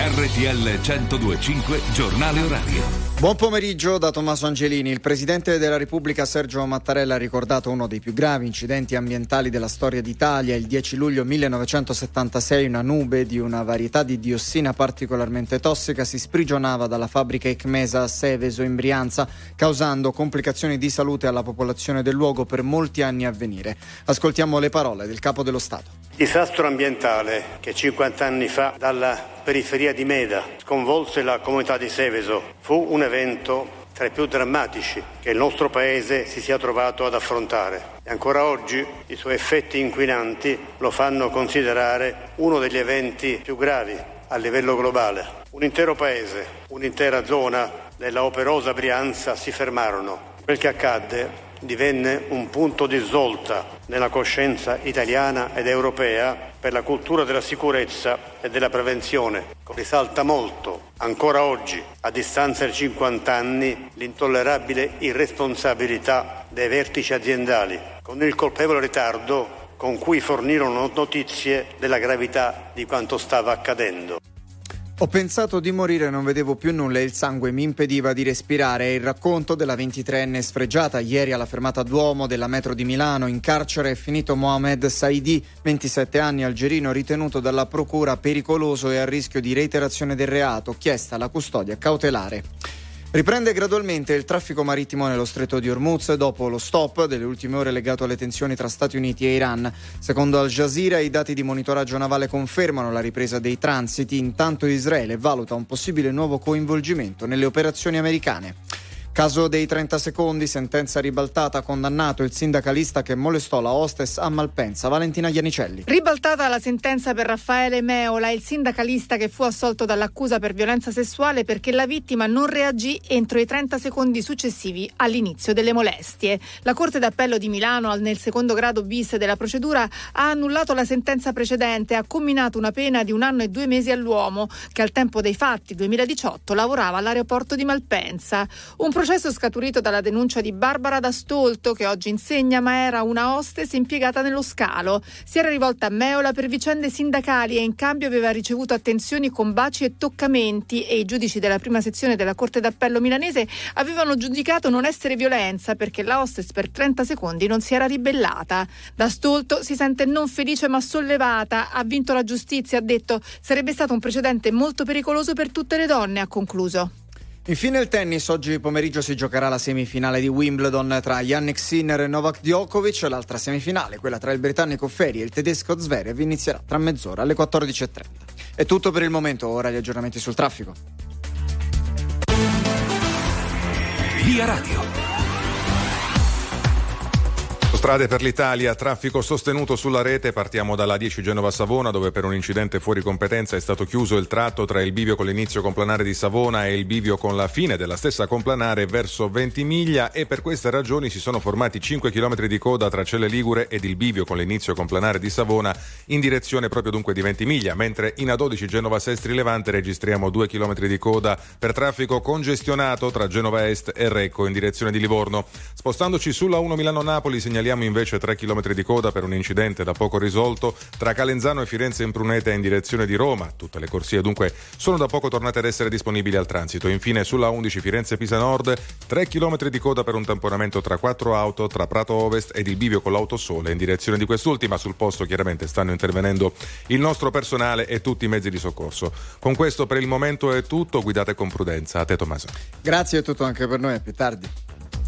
RTL 102.5 Giornale Orario. Buon pomeriggio da Tommaso Angelini. Il Presidente della Repubblica Sergio Mattarella ha ricordato uno dei più gravi incidenti ambientali della storia d'Italia. Il 10 luglio 1976 una nube di una varietà di diossina particolarmente tossica si sprigionava dalla fabbrica Ecmesa a Seveso in Brianza, causando complicazioni di salute alla popolazione del luogo per molti anni a venire. Ascoltiamo le parole del Capo dello Stato. Disastro ambientale che 50 anni fa dalla periferia di Meda sconvolse la comunità di Seveso fu un evento tra i più drammatici che il nostro Paese si sia trovato ad affrontare. E ancora oggi i suoi effetti inquinanti lo fanno considerare uno degli eventi più gravi a livello globale. Un intero paese, un'intera zona della operosa Brianza si fermarono. Quel che accadde divenne un punto di svolta nella coscienza italiana ed europea per la cultura della sicurezza e della prevenzione. Risalta molto, ancora oggi, a distanza di 50 anni, l'intollerabile irresponsabilità dei vertici aziendali, con il colpevole ritardo con cui fornirono notizie della gravità di quanto stava accadendo. Ho pensato di morire, non vedevo più nulla e il sangue mi impediva di respirare. È il racconto della 23enne sfregiata. Ieri alla fermata Duomo della metro di Milano in carcere è finito Mohamed Saidi, 27 anni, algerino, ritenuto dalla procura pericoloso e a rischio di reiterazione del reato, chiesta la custodia cautelare. Riprende gradualmente il traffico marittimo nello stretto di Hormuz dopo lo stop delle ultime ore legato alle tensioni tra Stati Uniti e Iran. Secondo Al Jazeera i dati di monitoraggio navale confermano la ripresa dei transiti, intanto Israele valuta un possibile nuovo coinvolgimento nelle operazioni americane. Caso dei 30 secondi, sentenza ribaltata, condannato il sindacalista che molestò la hostess a Malpensa, Valentina Iannicelli. Ribaltata la sentenza per Raffaele Meola, il sindacalista che fu assolto dall'accusa per violenza sessuale perché la vittima non reagì entro i 30 secondi successivi all'inizio delle molestie. La Corte d'Appello di Milano, nel secondo grado bis della procedura, ha annullato la sentenza precedente e ha comminato una pena di 1 anno e 2 mesi all'uomo che al tempo dei fatti, 2018, lavorava all'aeroporto di Malpensa. Un processo scaturito dalla denuncia di Barbara D'Astolto, che oggi insegna ma era una hostess impiegata nello scalo. Si era rivolta a Meola per vicende sindacali e in cambio aveva ricevuto attenzioni con baci e toccamenti, e i giudici della prima sezione della Corte d'Appello milanese avevano giudicato non essere violenza perché la hostess per 30 secondi non si era ribellata. D'Astolto si sente non felice ma sollevata, ha vinto la giustizia, ha detto sarebbe stato un precedente molto pericoloso per tutte le donne, ha concluso. Infine il tennis, oggi pomeriggio si giocherà la semifinale di Wimbledon tra Jannik Sinner e Novak Djokovic. L'altra semifinale, quella tra il britannico Ferri e il tedesco Zverev, inizierà tra mezz'ora alle 14.30. È tutto per il momento, ora gli aggiornamenti sul traffico. Via Radio. Strade per l'Italia, traffico sostenuto sulla rete. Partiamo dalla 10 Genova-Savona, dove per un incidente fuori competenza è stato chiuso il tratto tra il bivio con l'inizio complanare di Savona e il bivio con la fine della stessa complanare verso Ventimiglia, e per queste ragioni si sono formati 5 km di coda tra Celle Ligure ed il bivio con l'inizio complanare di Savona in direzione proprio dunque di Ventimiglia, mentre in A12 Genova-Sestri Levante registriamo 2 km di coda per traffico congestionato tra Genova Est e Recco in direzione di Livorno. Spostandoci sulla 1 Milano-Napoli segnaliamo invece 3 km di coda per un incidente da poco risolto tra Calenzano e Firenze Impruneta in direzione di Roma. Tutte le corsie dunque sono da poco tornate ad essere disponibili al transito. Infine sulla 11 Firenze-Pisa Nord 3 km di coda per un tamponamento tra 4 auto tra Prato Ovest ed il bivio con l'Autosole in direzione di quest'ultima. Sul posto chiaramente stanno intervenendo il nostro personale e tutti i mezzi di soccorso. Con questo per il momento è tutto, guidate con prudenza. A te Tommaso. Grazie, è tutto anche per noi, a più tardi.